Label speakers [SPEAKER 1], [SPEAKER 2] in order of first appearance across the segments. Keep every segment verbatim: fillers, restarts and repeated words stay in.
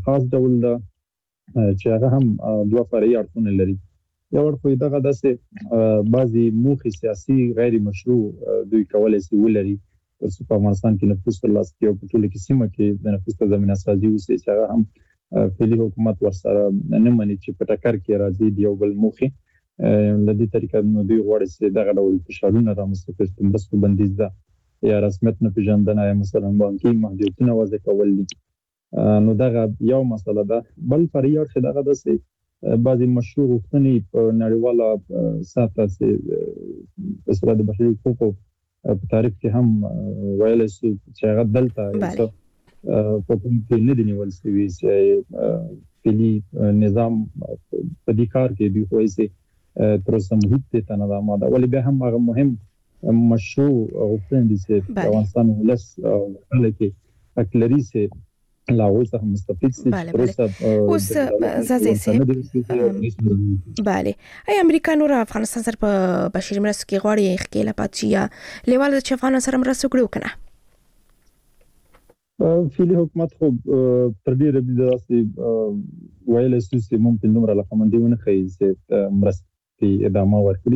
[SPEAKER 1] خاص ډول ده چې هغه هم دوه فرعي اړخونه لري. یو اړخ دغه داسې بعضي موخې سیاسي غیر مشروع دوی کولای شي ولري چې په افغانستان کې نفوذ ترلاسه کړي او په ټوله کې سیمه کې د نفوذ ته زمینه سازي وشي چې هغه هم فعلي حکومت ورسره نه مني چې په ټکر کې راځي د یو بل موخې. له دې طریقې نو دوی غواړي چې دغه ډول فشارونه رامنځته کړي چې مرستو بندیز ده یا رسمیت نه پېژندنه یا مثلا بانکي محدودیتونه وضع کول دي. نو دغه یو مسله ده. بل فرعي اړخ دغه داسې بعضي مشروع غوښتنې په نړیواله سطحه چې په سره د بشري حقوقو په تاریخ کې هم ویل شي چې هغه دلته په کوم کې نه دی نیول شوی چې فعلي نظام په دې کار کې دی خو یې تر اوسه محیط ته نه آماده. ولې بیا هم هغه مهم مشروع غوښتنې دي چې افغانستان ولس کې اکلري سي لاغو څخه مستفید سي.
[SPEAKER 2] اوس زازي سي بله ای امریکا نور افغانستان سره په بشري مرستو کې غواړي خکېله پاتې یا لیواله چې افغانستان سره مرسته کړو کنه.
[SPEAKER 1] فعلي حکومت خو تر ډیره د داسې ویل چې ممکن نور لقمندي ونه خي چې مرستې ادامه ورکړي.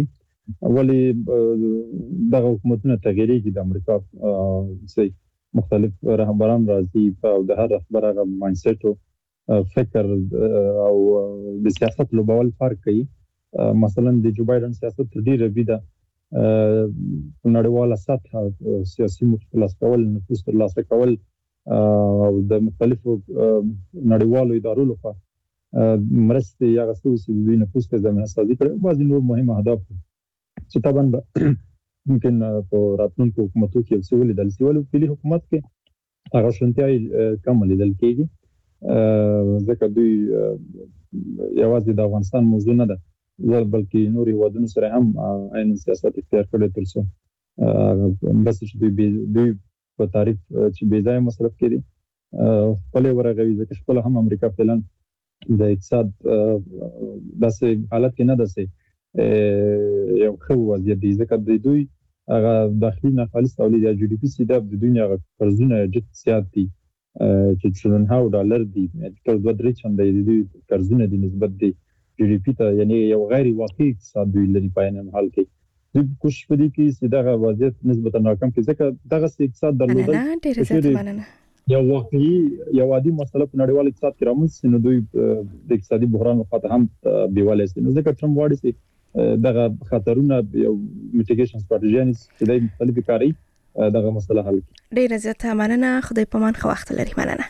[SPEAKER 1] ولې دغه حکومتونه تغییري د امریکا چې مختلف رهبران راځي او د هر رهبر هغه مایند سیټ او فکر او د سیاست لوبول فرق کوي. مثلا د جو بایدن سیاست تر ډیره بده په نړیواله سطحه سیاسي مشکلات کول نفوذ ترلاسه کول او د مختلفو نړیوالو ادارو لخوا مرستې یا غوښتنې چې دوی نفوذ ته زمینه سازي کړي. بعضې نور مهم اهداف چې طبعا ممکن په راتلونکو حکومتو کې څه ولیدل شي. ولې فعلي حکومت کې هغه شونتیاي کم لیدل کېږي ځکه دوی یوازې د افغانستان موضوع نه ده بلکې نور هیوادونو سره هم عین سیاست اختیار کړی تر څو بس چې دوی دوی په تعریف چې بې ځایه مصرف کړي خپل ورغوي ځکه خپل هم امریکا فعلا د اقتصاد داسې حالت کې نه ده چې یو ښه وضعیت دی ځکه د دوی هغه داخلي ناخالص تولید یا جی ډي پی سي د دوی هغه قرضونه جد زیات دي چې تریلیون هاو ډالر دي تر دوه درې چنده د دوی قرضونه دي نسبت دی جی ډي پی ته یعنی یو غیر واقعي اقتصاد دوی لري په عین حال کې دوی کوشش کوي چې دغه وضعیت نسبتا ناکام کړي ځکه دغه اقتصاد درلودل
[SPEAKER 2] نه ډېر زیات مننه
[SPEAKER 1] یو واقعي یو عادي مسله په نړیوال اقتصاد کې رامنځته نو دوی د اقتصادي بحران په هم بیواله سي. نو ځکه ټرمپ واړي سي دغه خطرونه یو میټیګیشن ستراتیژي چې د مختلفو کاری دغه مسله حل کړي.
[SPEAKER 2] ډېر زیات مننه. خدای په مان خو وخت لري. مننه.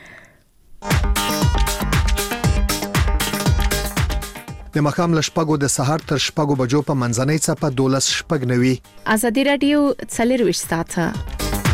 [SPEAKER 3] د مخام لشپګو د سحر تر شپګو بجو په منځنۍ صفه دولس شپګ نوي
[SPEAKER 2] ازادي رادیو څلور ساعته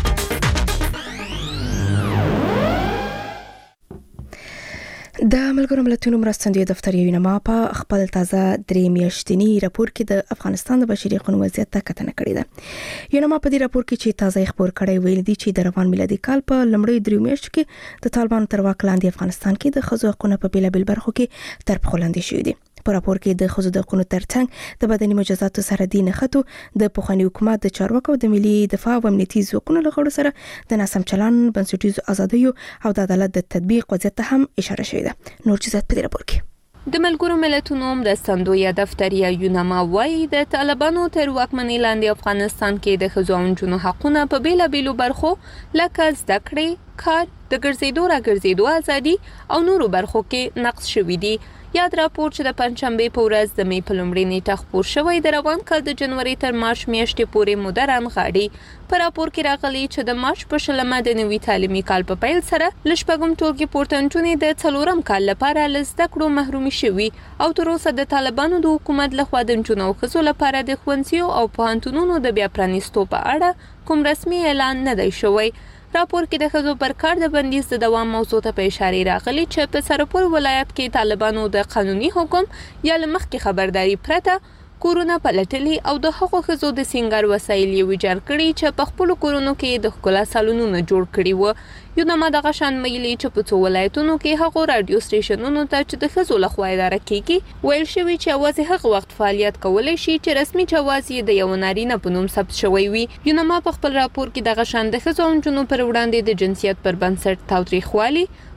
[SPEAKER 2] د ملګرو ملتونو مرستندوی دفتر یونما په خپل تازه درې میاشتنی راپور کې د افغانستان د بشري حقوقو وضعیت ته کتنه کړې ده. یونما په دې راپور کې چې تازه خبر کړی ویل دي چې د روان میلادي کال په لومړۍ درې میاشتو کې د طالبانو تر واک لاندې افغانستان کې د ښځو حقوقو په بیلابل برخو کې تر پښو لاندې شوي دي. په راپور کې د ښځو د حقوقو ترڅنګ د بدني مجازاتو سره د نښتو د پخواني حکومت د چارواکو د ملي دفاع او امنیتي ځواکونو له غړو سره د ناسم چلن بنسټیزو ازادیو او د عدالت د تطبیق وضعیت ته هم اشاره شوې ده. نور چیزات په دې راپور کې
[SPEAKER 4] د ملګرو ملتونو مرستندوی دفتر یونما وايي د طالبانو تر واکمنۍ لاندې افغانستان کې د ښځو او نجونو حقونه په بیلابیلو برخو لکه زده کړې، کار، د ګرځېدو راګرځېدو ازادي او نورو برخو کې نقض شوي دي. یاد راپور چې د پنځشنبه په ورځ د مې په لومړۍ نیټه خپور شوی د روان کال د جنوري تر مارچ میاشتې پورې موده رانغاړي. په راپور کې راغلي چې د مارچ په شلمه د نوي تعلیمي کال په پیل سره له شپږم ټولګي پورته نجونې د څلورم کال لپاره له زده کړو محرومې شوي او تر اوسه د طالبانو د حکومت لخوا د نجونو او ښځو لپاره د ښوونځیو او پوهنتونونو د بیا پرانیستو په اړه کوم رسمي اعلان نه دی شوی. راپور کې د ښځو پر کار د بندیز د دوام موضوع ته په اشاره راغلي چې په سرپور ولایت کې طالبانو د قانوني حکم یا لمخکې خبرداري پرته کورونه پلټلي او د هغو ښځو د سینګار وسایل یې ویجاړ کړي چې په خپلو کورونو کې د ښکلا سالونونه جوړ کړي وو. یونما دغه شان ویلي چې په څو ولایتونو کې هغو راډیو سټیشنونو ته چې د ښځو لخوا اداره کیږي ویل شوي چې یوازې هغه وخت فعالیت کولی شي چې رسمي جواز یې د یو نارینه په نوم ثبت شوی وي. یونما په خپل راپور کې دغه شان د ښځو او نجونو پر وړاندې د جنسیت پر بنسټ تاوتریخوالي،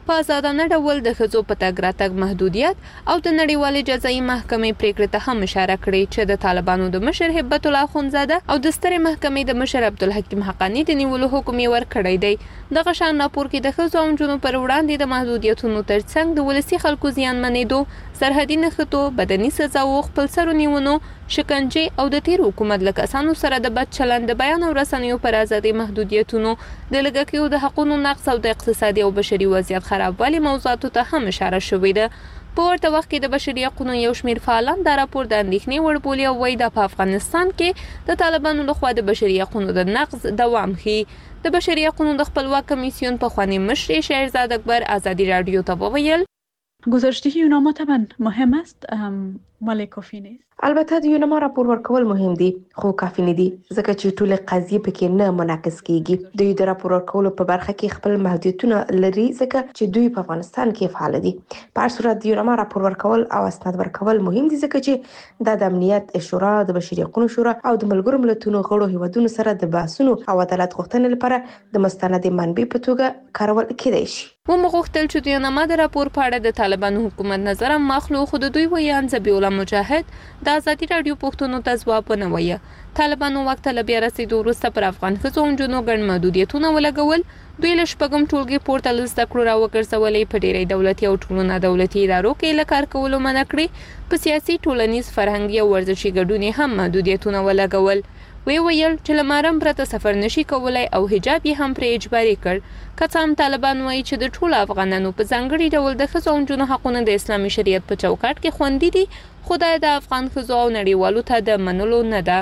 [SPEAKER 4] په آزادانه ډول د ښځو په تګ راتګ محدودیت او د نړیوالې جزایي محکمې پریکړې ته هم اشاره کړې چې د طالبانو د مشر هبت الله اخوندزاده او د سترې محکمې د مشر عبدالحکیم حقانی د نیولو حکم یې ورکړی دی. دغه شان راپور کې د ښځو او نجونو پر وړاندې د محدودیتونو ترڅنګ د ولسي خلکو زیانمنېدو، سرحدي نښتو، بدني سزاو، خپلسرو نیونو، شکنجې او د تیر حکومت له کسانو سره د بد چلند، د بیان او رسنیو پر ازادۍ محدودیتونو، د لږکیو د حقوقو نقض او د اقتصادي او بشري وضعیت خرابوالي موضوعاتو ته هم اشاره شوې ده. په ورته وخت کې د بشري حقوقو یو شمېر فعالان دا راپور د اندېښنې وړ بولي او وایي دا په افغانستان کې د طالبانو لخوا د بشري حقوقو د نقض دوام ښيي. د بشري حقوقو د خپلواک کمیسیون پخوانی مشر شهرزاد اکبر آزادی رادیو ته وویل
[SPEAKER 5] گزارش یوناما طبعا مهم است ولی کافی نیست.
[SPEAKER 2] البته د یوناما راپور ورکول مهم دي خو کافی نه دي ځکه چې ټول قضیه پکې نه منعکس کیږي. دوی د راپور ورکولو په برخه کې خپل محدودیتونه لري ځکه چې دوی په افغانستان کې فعال دي. په هر صورت د یوناما راپور ورکول او اسناد ورکول مهم دي ځکه چې د امنیت شورا، د بشري حقوقو شورا او د ملګرو ملتونو غړو هیوادونو سره د بحثونو او عدالت غوښتنې لپاره د مستند منبع په توګه کارول کېدای شي.
[SPEAKER 4] و مغوښتل چې د یوناما د راپور په اړه د طالبانو حکومت نظر مخلو خو د دوی ویان ذبیح الله مجاهد د آزادي رادیو پښتنو ته ځواب ونه وایه. طالبانو وخت له بیا رسیدو وروسته پر افغان ښځو او نجونو ګڼ محدودیتونه ولګول. دوی له شپږم ټولګي پورته له زده کړو راوګرځولې، په ډېری دولتي او ټولو نه دولتي ادارو کې له کار کولو منع کړې، په سیاسي، ټولنیز، فرهنګي او ورزشي ګډون هم محدودیتونه ولګول. وی ویل چې لمرم پرته سفر نشي کولای او حجاب یې هم پر اجباري کړ. که څه هم طالبان وایي چې د ټولو افغانانو په ځانګړي ډول د ښځو او نجونو حقونه د اسلامي شریعت په چوکاټ کې خوندي دي، خو دا د افغان ښځو او نړیوالو ته د منلو نه ده.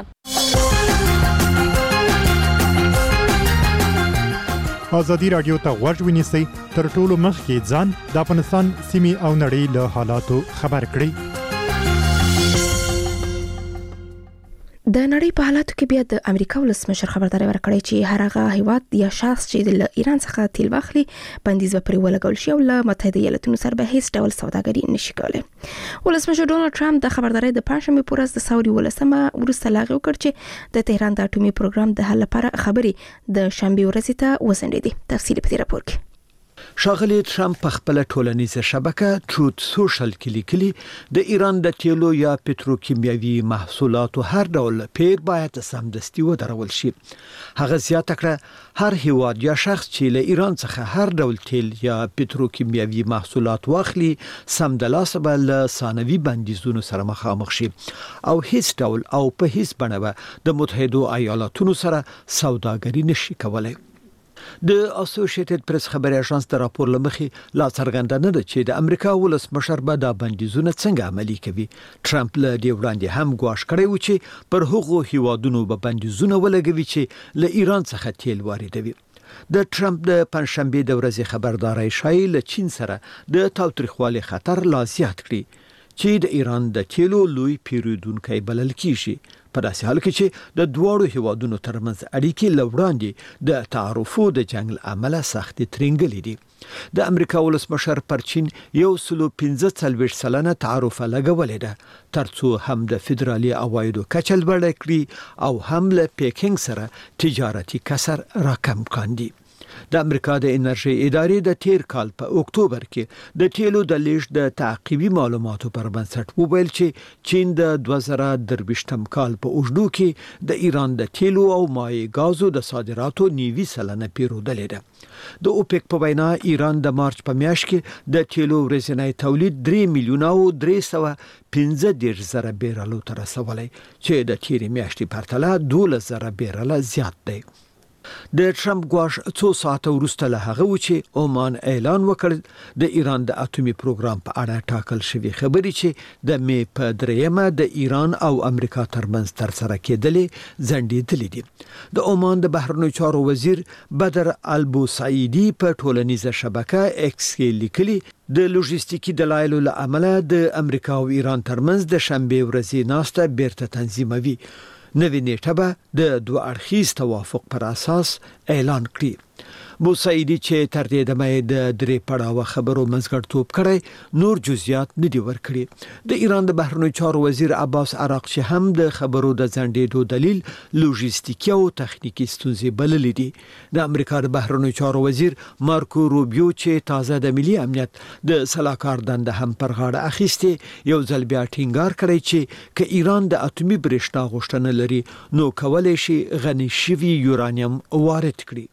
[SPEAKER 6] آزادی رادیو ته غوږ ونیسئ، تر ټولو مخکې ځان د افغانستان سیمې او نړۍ له حالاتو خبر کړئ.
[SPEAKER 2] د نړۍ په حالاتو کې بیا د امریکا ولسمشر خبرداري ورکړې چې هر هغه هیواد یا شخص چې د ایران څخه تیل واخلي بندیز به پرې ولګول شي او له متحده ایالاتونو سره به هیڅ ډول سوداګري نشي کولای. ولسمشر ډونالد ټرمپ د خبرداري د پنځمې په ورځ د ساوري ولسمه وروسته لاغي وکړ چې د تهران د اټومي پروګرام د حل لپاره خبري د شنبه ورځ ته وسنډېدي. تفصیل په دې راپور کې.
[SPEAKER 3] ښاغلی ټرمپ په خپل ټولنیزه شبکه ټروت سوشل کې لیکلي د ایران د تیلو یا پتروکیمیاوي محصولاتو هر ډول پیر باید سمدستي ودرول شي. هغه زیاته کړه هر هیواد یا شخص چې له ایران څخه هر ډول تیل یا پتروکیمیاوي محصولات واخلي سمدلاسه به له ثانوي بندیزونو سره مخامخ شي او هیڅ ډول او په هیڅ بڼه د متحده ایالاتونو سره سوداګري نشي کولای. د اسوسییټډ پریس خبري اژانس د راپور لمخې لا څرګنده نه ده چې د امریکا ولسمشر به د بندیزونه څنګه عملي کوي. ټرمپ له دې وړاندې هم ګواښ کړی و چې پر هغو هیوادونو به بندیزونه ولګوي چې له ایران څخه تیل واردوي. د ټرمپ د پنځشنبه د ورځې خبرداري شایي له چین سره د تاوتریخوالي خطر لا زیات کړي چې د ایران د تیلو لوی پیرودونکي بلل کیږي. په داسې حال کې چې د دوړو هیوادونو ترمنځ اړیکې لوړاندې د تعرفو د جنگ عمله سخت ترنګلې دي. د امریکا ولسمشر پر چین یو سلو پنځه څلوېښت سلنه تعرف لګولې ده ترڅو هم د فدرالي عوایدو کچه لوړه کړي او هم له پیکینګ سره تجارتي کسر راکم کاندي. د امریکا د انرژي ادارې د تیر کال په اکتوبر کې د تیلو د لیږد د تعقیبي معلوماتو پر بنسټ وویل چې چین د دوه زره درویشتم کال په اوږدو کې د ایران د تیلو او مایع غازو د صادراتو نیوي سلنه پیرودلې ده. د اوپک په وینا ایران د مارچ په میاشت کې د تیلو ورځنی تولید درې میلیونه او درې سوه پنځه دېرش زره بیرلو ته رسولی چې د تیرې میاشتې پرتله دولس زره بیرله زیات دی. د ټرمپ ګواښ څو ساعته وروسته له هغه و چې عمان اعلان وکړ د ایران د اټومي پروګرام په اړه ټاکل شوی خبري چې د می په دریمه د ایران او امریکا ترمنځ ترسره کېدلې ځنډېدلې دي. د عمان د بهرنیو چارو وزیر بدر البوسعیدی په ټولنیزه شبکه ایکس کې لیکلي د لوجستیکي دلایلو له امله د امریکا او ایران ترمنځ د شنبه ورځې ناسته بیرته تنظیموي. نوې نیټه به د دوه اړخیز توافق پر اساس اعلان کړي. بوسعیدی چې تر دې دمه د درې پړاوه خبرو منځګړیتوب کړی نور جزئیات نه دی ورکړي. د ایران د بهرنیو چارو وزیر عباس عراقچی هم د خبرو د ځنډېدو دلیل لوجستیکي او تخنیکی ستونزې بللې دي. د امریکا د بهرنیو چارو وزیر مارکو روبیو چې تازه د ملي امنیت د سلاکار دنده هم پر غاړه اخیستې یو ځل بیا ټینګار کړی چې ک ایران د اټومي برېښنا غوښتنه لري نو کولای شي غني شوی یورانیم وارد کړي.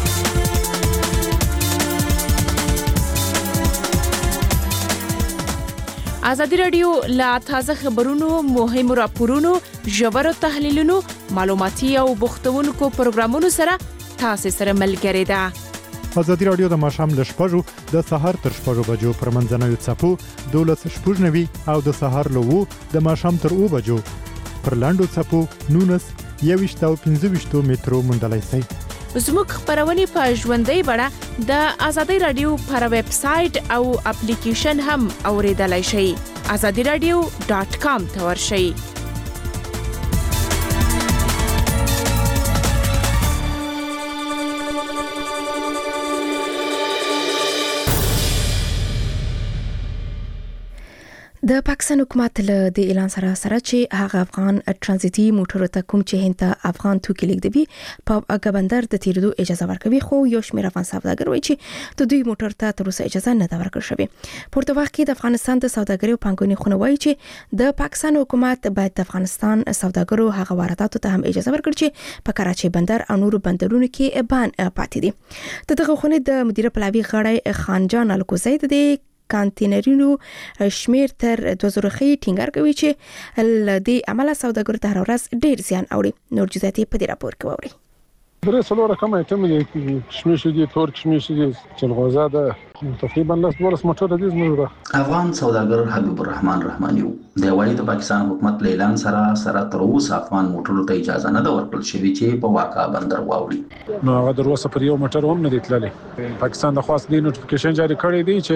[SPEAKER 7] ازادي رادیو لا تازه خبرونو مهم راپورونو ژور تحلیلونو معلوماتي او بوختونکو پروګرامونو سره تاسو سره ملګری ده.
[SPEAKER 6] ازادي رادیو د ماښام ل شپږو د سهار تر شپږو بجو پر منځنوي څپو دولس شپږ نوي او د سهار له وو د ماښام تر اوو بجو پر لاندو څپو نونس یويشت او پنځه ویشت مترو مندلای شي.
[SPEAKER 7] زموږ خبرونه په ژوندۍ بڼه د ازادي رادیو پر ویب سټ او اپلیکیشن هم اوریدلای شئ. azadi radio dot com ته ورشئ.
[SPEAKER 2] د پاکستان حکومت له د اعلان سره سره چې هغه افغان ترانزیتي موټرو ته کوم چې هنده افغان توکي لیږدوي په اګبندر د تیرېدو اجازه ورکوي، خو یو شمېر افغان سوداګر وایي چې د دوی موټر ته تر اوسه اجازه نه ده ورکړل شوې. پورته وخت کې د افغانستان د سوداګرۍ او پانګونې خونه وایي چې د پاکستان حکومت باید د افغانستان سوداګرو هغه وارداتو ته هم اجازه ورکړي چې په کراچۍ بندر او نورو بندرونو کې بان پاتې دي. د دغه خونې د مدیر پلاوي غړی خانجان الکوزی د کانتینرونو شمیر تر دوه زره خي ټینګار کوي چې د عمله سوداګرو ته هر ورځ ډیر زیان اوري. نور جزئیات په دې راپور کې ووري.
[SPEAKER 8] درې څلور رقم ایتم دي کشمش دي تور کشمش دي چلغوزه ده تقریبا لاس دولس موټر دي زموږ ده.
[SPEAKER 9] افغان سوداګر حبیب الرحمن رحماني د وایي د پاکستان حکومت له اعلان سره سره تر اوسه افغان موټرو ته اجازه نه ده ورکړل شوې چې په واقع بندر واوړي.
[SPEAKER 8] نو هغه در اوسه پر یو موټر هم نه دی تللی. پاکستان د خاص دی نوټیفیکیشن جاری کړی دی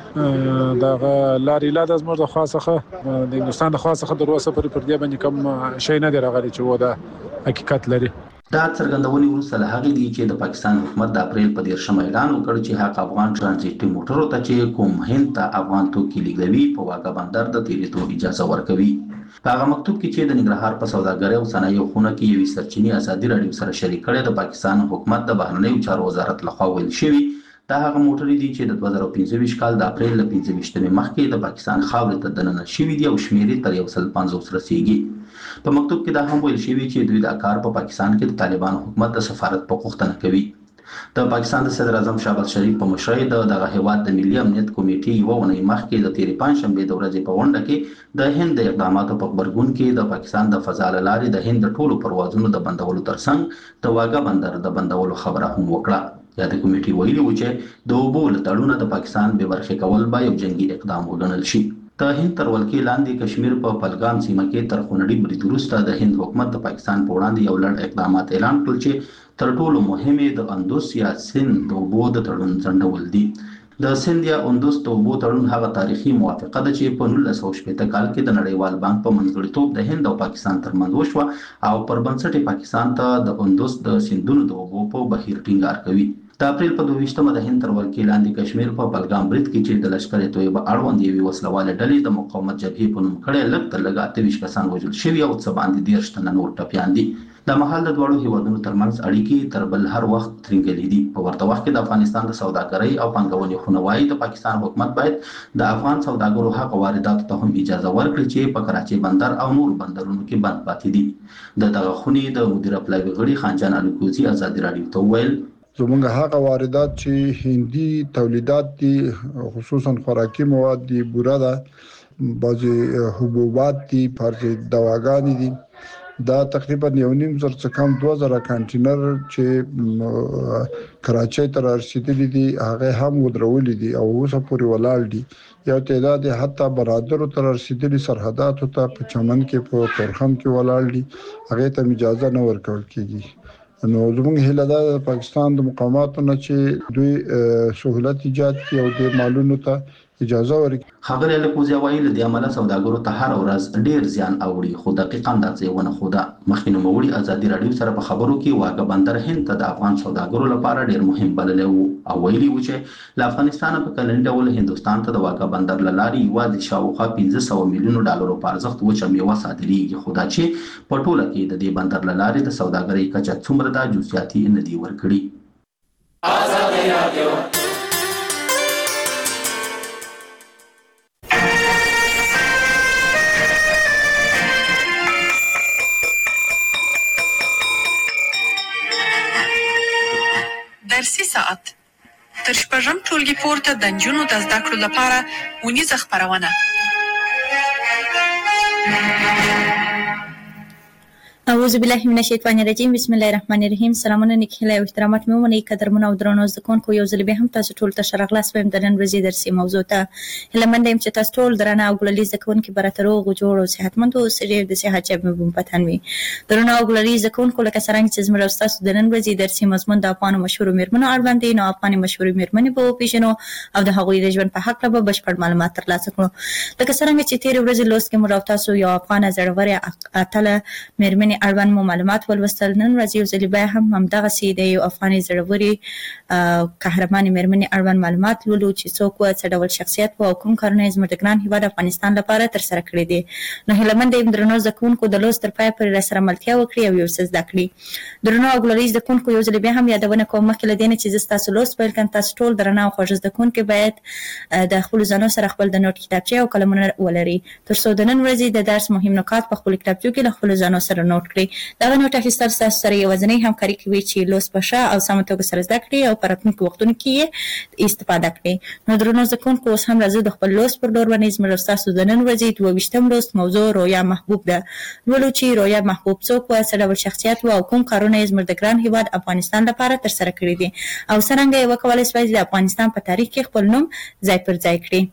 [SPEAKER 8] چې دا لاري لا د زموږ د خاصه د هندستان د خاصه در اوسه پر پر دی باندې کوم شي نه دی راغلی چې و دا حقیقت لري.
[SPEAKER 9] دا څرګندونې وروسته له هغې دي چې د پاکستان حکومت د اپریل په دیرشم اعلان وکړ چې هغه افغان ترانزیتي موټرو ته چې کوم هند ته افغان توکي لیږدوي په واګه بندر د تیرېدو اجازه ورکوي. په هغه مکتوب کې چې د ننګرهار په سوداګرۍ او صنایعو خونه کې یوې سرچینې ازادي راډیو سره شریک کړی د پاکستان حکومت د بهرنیو چارو وزارت لخوا ویل شوي دا هغه موټرې دي چې د دوه زره پنځه ویشت کال د اپریل له پنځه ویشتمې مخکې د پاکستان خاورې ته دننه شوي دي او شمېرې تر یو سل پنځوس رسیږي. په مکتوب کې دا هم ویل شوی چې دوی دا کار په پاکستان کې د طالبان حکومت د سفارت په غوښتنه کوي. د پاکستان د صدر اعظم شهباز شریف په مشرۍ د دغه هیواد د ملي امنیت کمیټې یو ونې مخکې د تیرې پنځشنبې د ورځې په غونډه کې د هند د اقداماتو په خبرګون کې د پاکستان د فضا له لارې د هند ټولو پروازونو د بندولو ترڅنګ د واګه بندر د بندولو خبره هم وکړه. یا د کمیټې ویلي و چې د اوبو له تړونه د پاکستان بې برخې کول به یو جنگي اقدام وګڼل شي. د هند تر ولکې لاندې کشمیر په پلګام سیمه کې تر خونړي برید وروسته د هند حکومت د پاکستان په وړاندې یو لړ اقدامات اعلان کړل چې تر ټولو مهمه د اندوس یا سند د اوبو د تړون ځنډول دي. د سند یا اندوس د اوبو تړون هغه تاریخي موافقه ده چې په نولس سوه شپېته کال کې د نړیوال بانک په منځګړیتوب د هند او پاکستان ترمنځ وشوه او پر بنسټ پاکستان ته د اندوس د سندونو د اوبو په بهیر ټینګار کوي. د اپریل په دوه ویشتمه د هند تر ولکې لاندې کشمیر په بلګام برید کې چې د لشکر طیبه اړوند یوې وسلوالې ډلې د مقاومت جبهې په نوم کړی لږ تر لږه اته ویشت کسان وژل شوي او څه باندې دېرش تنه نور ټپیان دي. د مهال د دواړو هیوادونو ترمنځ اړیکې تر بل هر وخت ترنګلې دي. په ورته وخت کې د افغانستان د سوداګرۍ او پانګونې خونه وایي د پاکستان حکومت باید د افغان سوداګرو هغه وارداتو ته هم اجازه ورکړي چې په کراچۍ بندر او نور بندرونو کې بند پاتې دي. د دغه خونې د مدیر پلاوي غړي خانجان الکوزي ازادي راډیو ته ویل
[SPEAKER 10] زمونږ هغه واردات چې هندي تولیدات دي خصوصا خوراکي مواد دي، بوره ده، بعضي حبوبات دي، بعضي دواګانې دي، دا تقریبا یو نیم زر څخه کم دوه زره کانټینر چې کراچۍ ته رسیدلي دي هغه هم ودرولې دي او اوس پورې ولاړ دي. یو تعداد حتی برادرو ته رسیدلي سرحداتو ته په چمن کې په تورخم کې ولاړ دي، هغه ته اجازه نه ورکول کیږي. نو زموږ هیله ده د پاکستان د مقاماتو نه چې دوی سہولت ایجاد کړي او د مالونو ته اجازه ورکړي.
[SPEAKER 9] خبرې له کوزیا وایي د عمله سوداګرو ته هر ورځ ډیر زیان اوړي خو دقیق اندازې ونه خوده. مخکې نوموړي ازادي رادیو سره په خبرو کې واګه بندر هند ته د افغان سوداګرو لپاره ډیر مهم بللی وو او ویلي وو چې له افغانستان په کلنی ډول هندوستان ته د واګه بندر له لارې یوازې شاوخوا پنځه سوه میلیونو ډالرو په ارزښت وچه میوه صادریږي خو دا چې په ټوله کې د دې بندر له لارې د سوداګرۍ کچه څومره ده جزئیاتي نه دي ورکړي. ازادي رادیو
[SPEAKER 11] درسي ساعت تر شپږم ټولګي پورته د نجونو د زده کړو لپاره ونیزه خپرونه.
[SPEAKER 12] اعوذ بالله من الشیطان الرجیم بسم الله الرحمن الرحیم. سلامونه نیکهیله او احترامات مې ومنئ قدرمنو او درنو زده کوونکو، یو ځل بیا هم تاسو ټول ته ښه راغلاست وایم د نن ورځې درسي موضوع ته. هیله منده یم چې تاسو ټول درانه او ګلالي زده کوونکي به راته روغ او جوړ او صحتمند اوسئ. ډېر د صحت جیب مې بوم پتن وي. درنو او ګلالي زده کوونکو، لکه څرنګه چې زموږ او ستاسو د نن ورځې درسي مضمون د افغانو مشهورو میرمنو اړوند دی، نو افغاني مشهورې میرمنې به وپېژنو او د هغوی د ژوند په هکله به بشپړ معلومات ترلاسه کړو. لکه څرنګه چې تېرې ورځې لوست کې موږ او تاسو یو افغانه زړورې اتله میرمنې اړوند مو معلومات ولوستل. نن ورځ یو ځل بیا هم همدغسې د یو افغاني زړورې قهرمانې میرمنې اړوند معلومات لولو چې څوک وه، څه ډول شخصیت وه او کوم کارونه یې زموږ د ګران هېواد افغانستان لپاره ترسره کړي دي. نو هیله منده یم درنو زده کوونکو د لوست تر پایه پورې راسره ملتیا وکړي او یو څه زده کړي. درنو او ګلالي زده کوونکو، یو ځل بیا هم یادونه کوم مخکې له دې نه چې زه ستاسو لوست پیل کړم، تاسو ټول درنه او خوږ زده کوونکي باید د خپلو ځانو سره خپل د نوټ کتابچې او قلمونه ولري تر څو د نن ورځې د درس مهم نکات په خپلو کتابچو کې له خپلو ځانو سره نوټ کړئ. دغه نوټ اخیستل ستاسو سره یوازینۍ همکاري کوي چې لوست په ښه او سمه توګه سره زده کړي او په راتلونکو وختونو کې یې استفاده کړي. نو درنو زده کوونکو، اوس هم راځو د خپل لوست پر ډور باندې زموږ او ستاسو د نن ورځې دوه ویشتم لوست موضوع رویا محبوب ده. لولو چې رویا محبوب څوک وه، څه ډول شخصیت وه او کوم کارونه یې زموږ د ګران هېواد افغانستان لپاره ترسره کړي دي او څرنګه یې وکولی سوای چې د افغانستان په تاریخ کې خپل نوم ځای پر ځای کړي.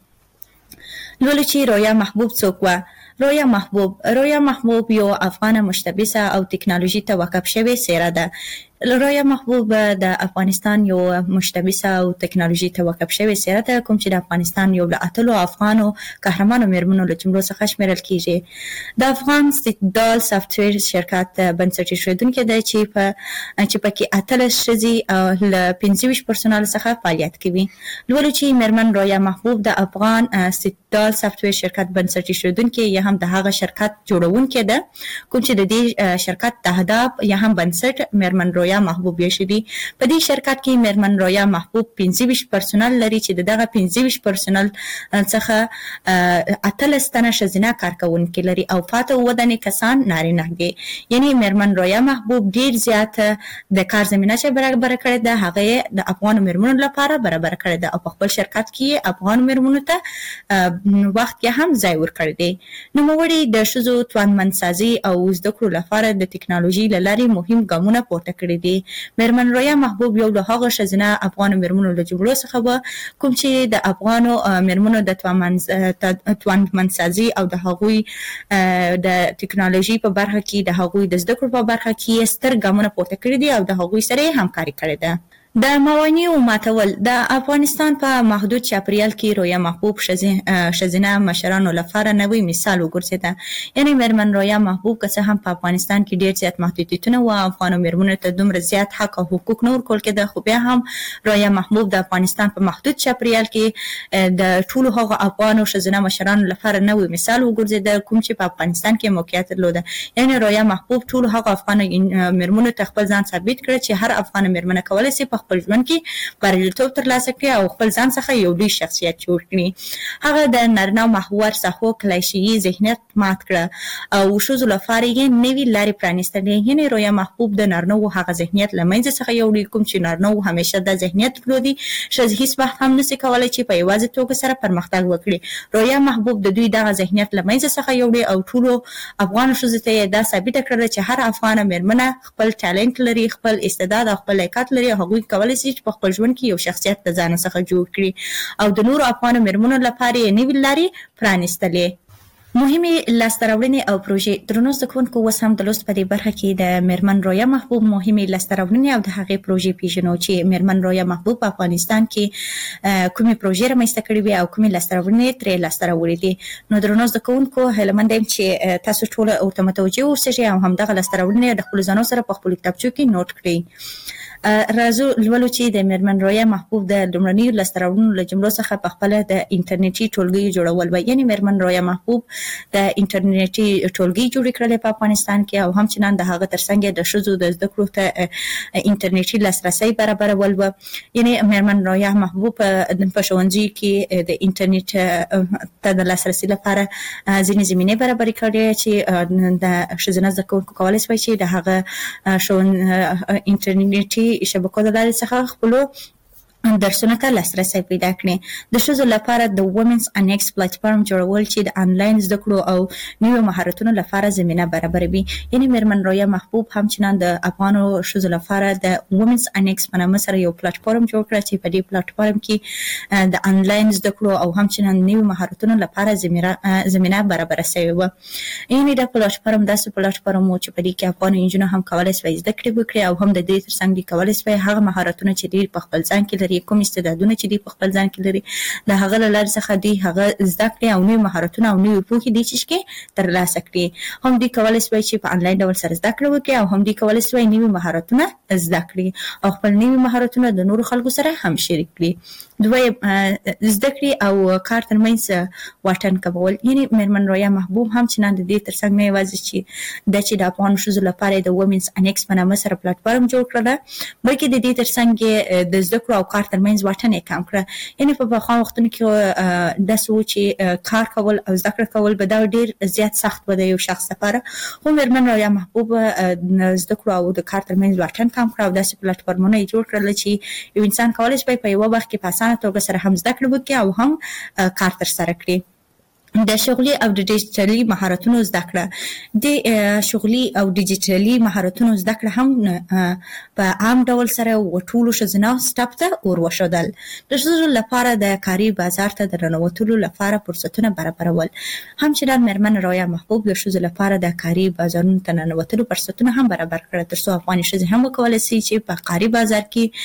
[SPEAKER 12] لولو چې رویا محبوب څوک وه. رویا محبوب رویا محبوب یو افغانه مشتبسه او تکنالوژي ته وقف شوې څیره ده. رویا محبوب د افغانستان یو مشتبسه او تکنالوژي ته وقف شوې څیره ده، کوم چې د افغانستان یو له اتلو افغانو قهرمانو میرمنو له جملو څخه شمیرل کیږي. د افغان استقلال سافټویر شرکت بنسټ ایښودونکې ده چې په چې پکې اتلس ښځې له پنځه ویشت پرسونل څخه فعالیت کوي. لولو چې میرمن رویا محبوب د افغان استقلال سافټویر شرکت بنسټ ایښودونکې یا هم د هغه شرکت جوړونکې ده، کوم چې د دې شرکت د اهداف یا هم بنسټ میرمن رویا محبوب یې دي. په دې شرکت کې میرمن رویا محبوب پنځه ویشت پرسونل لري چې د دغه پنځه ویشت پرسونل څخه اتلس تنه ښځینه کارکوونکي لري او پاته اووه دانې کسان نارینه دي. یعنې میرمن رویا محبوب ډېر زیات د کار زمینه چې برابره کړې ده هغه یې د افغانو میرمنو لپاره برابره کړې ده او په خپل شرکت کې یې افغانو میرمنو ته وخت کې هم ځای ورکړی دی. نوموړي د ښځو توانمندسازي او زده کړو لپاره د ټکنالوژي له لارې مهم ګامونه پورته کړي دي. میرمن رویا محبوب یو له هغو ښځینه افغانو میرمنو له جملو څخه وه کوم چې د افغانو میرمنو د توانمندسازي او د هغوی د ټکنالوژي په برخه کې د هغوی د زده کړو په برخه کې ستر ګامونه پورته کړي دي او د هغوی سره یې همکاري کړې ده. د موانعو ماتول د افغانستان په محدود چاپریال کې رویا محبوب ښځینه مشرانو لپاره نوی مثال وګرځېده. یعنې میرمن رویا محبوب که څه هم په افغانستان کې ډېر زیات محدودیتونه وه، افغانو میرمنو ته دومره زیات حق او حقوق نه ورکول کېده، خو بیا هم رویا محبوب د افغانستان په محدود چاپریال کې د ټولو هغو افغانو ښځینه مشرانو لپاره نوی مثال وګرځېده کوم چې په افغانستان کې موقعیت درلوده. یعنې رویا محبوب ټولو هغو افغانو میرمنو ته خپل ځان ثابت کړه چې هر افغانه میرمنه کولی شي په خپل ژوند کې بریالیتوب ترلاسه کړي او خپل ځان څخه یو لوی شخصیت جوړ کړي. هغه د نارینه محور ساحو کلیشه‌یي ذهنیت مات کړه او ښځو لپاره یې نوې لارې پرانیستلې. یعنې رویا محبوب د نارینه‌وو هغه ذهنیت له منځه څخه یوړی کوم چې نارینه‌وو همیشه دا ذهنیت درلودي ښځې هیڅ وخت هم نشي کولی چې په یوازې توګه سره پرمختګ وکړي. رویا محبوب د دوی دغه ذهنیت له منځه څخه یوړی او ټولو افغان ښځو ته یې دا ثابته کړله چې هر افغانه میرمنه خپل ټالنټ لري، خپل استعداد او خپل لیاقت لري او هغوی کولی شي چې په خپل ژوند کې یو شخصیت د ځان څخه جوړ کړي او د نورو افغانو میرمنو لپاره یې نوې لارې پرانیستلې. مهمه لاستراوړنې او پروژې درنو زکونکو وسم د لوست په دې برخه کې د میرمن رویا محبوب مهمه لاستراوړنې او د هغې پروژې پیژنو چې میرمن رویا محبوب په افغانستان کې کومې پروژې رامنځته کړې وي او کومې لاستراوړنې ترې لاسته راوړې دي. نو درنو زکونکو هیله مند یم چې تاسو ټول ورته متوجه اوسئ او همدغه لاستراوړنې د خپل ځانو سره په خپل کتابچو کې نوٹ کړئ. راځو لولو چې د میرمن رویا محبوب د لومړنیو لاستراوړنو له جملو څخه په خپل د انټرنیټي ټولګي جوړول وي. یعنی میرمن رویا محبوب د انټرنیټي ټولګي جوړ کړل په افغانستان کې او همچنان د هغه ترڅنګ د شذو د زده کړو ته انټرنیټي لاسرسي برابرول و. یعنی میرمن رویا محبوب په ښوونځي کې د انټرنیټ ته د لاسرسي لپاره ځینې زمینې برابر کړې چې د ښځینه زده کوونکو کولای شي چې د هغه شون انټرنیټي شبکو د لارې څخه خپلو درسونه ته لاسرسي پیدا کړي. د ښځو لپاره د وومنز انیکس پلیټفارم جوړول چې د انلاین زده کړو او نویو مهارتونو لپاره زمینه برابروي. یعنی میرمن رویا محبوب همچنان د افغانو ښځو لپاره د وومنز انیکس په نامه سره یو پلیټفارم جوړ کړ چې په دې پلیټفارم کې د انلاین زده کړو او همچنان نویو مهارتونو لپاره زمینه زمینه برابر شوی و. یعنی دا پلیټفارم داسې پلیټفارم و چې په دې کې افغان انجونو هم کولای شي زده کړې وکړي او هم د دې ترڅنګ کولای شي هغه مهارتونه چې دوی په خپل ځان کې کوم استعدادونه چې دی په خپل ځان کې لري د هغه لار څخه دی هغه زده کړي او نوې مهارتونه او نوې پوهې دي چې ترلاسه کړي. هم دی کولای شي چې په انلاین ډول سره زده کړه وکړي او هم دی کولای شي نوې مهارتونه زده کړي او خپل نوې مهارتونه د نورو خلکو سره هم شریک کړي. دوی زده کړي او کار ترمنځ واټن کمول. یعنی میرمن رویا محبوب همچنان د دې ترڅنګ نه یوازې چې د چې د افغان ښځو لپاره د وومنز انیکس په نامه سره پلیټفارم جوړ کړل بلکې د دې ترڅنګ د زده کړو او کار ترمنځ واټن یې کم کړ. یعنی په پخوانیو وختونو کې د سوچ چې کار کول او زده کړه کول به دا ډیر زیات سخت و د یو شخص لپاره. خو میرمن رویا محبوب زده کړو او د کار ترمنځ واټن کم کړ او داسې پلیټفارمونه جوړ کړل چې یو انسان کولای شي په یو وخت کې په اسانه توګه سره هم زده کړه وکړي او هم کار ترسره کړي. د شغلي او د ډیجیټلي مهارتونو زده کړه د شغلي او ډیجیټلي مهارتونو زده کړه هم په عام ډول سره وټولو شزنه سټاپ ته ور وشدل. د شغل لپاره د کاري بازار ته د رنوتلو لپاره فرصتونه برابرول. همچنان میرمن رویا محبوب د شغل لپاره د کاري بازارونو ته رنوتلو فرصتونه هم برابر کړل ترڅو افغاني ښځې هم وکولای شي چې په کاري بازار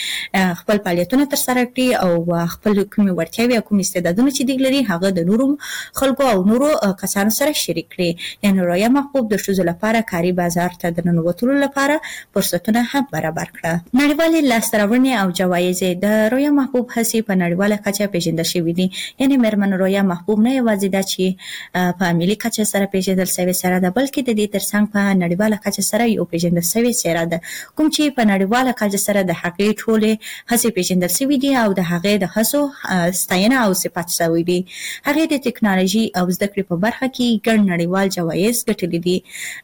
[SPEAKER 12] کې خپل فعالیتونه ترسره کړي او خپل کومې وړتیاوې او کوم استعدادونه چې دی لري هغه د نورو خلکو او نورو کسانو سره شریک کړي. یعنی رویا محبوب د ښځو لپاره کاري بازار ته د ننوتلو لپاره فرصتونه هم برابر کړه. نړیوالې لاسته راوړنې او جوایز د رویا محبوب هڅې په نړیواله کچه پیژندل شوې دي. یعنی میرمن رویا محبوب نه یوازې دا چې په ملي کچه سره پیژندل شوې سره ده بلکې د دې ترڅنګ په نړیواله کچه سره یو پیژندل شوې سره ده کوم چې په نړیواله کچه سره د حقیقت ټولې هڅې پیژندل شوې دي او د هغې د هڅو ستاینه او صفات شوی دي. هغې د ټکنالوژي او زده کړې په برخه کې ګڼ نړیوال جوایز ګټلي دي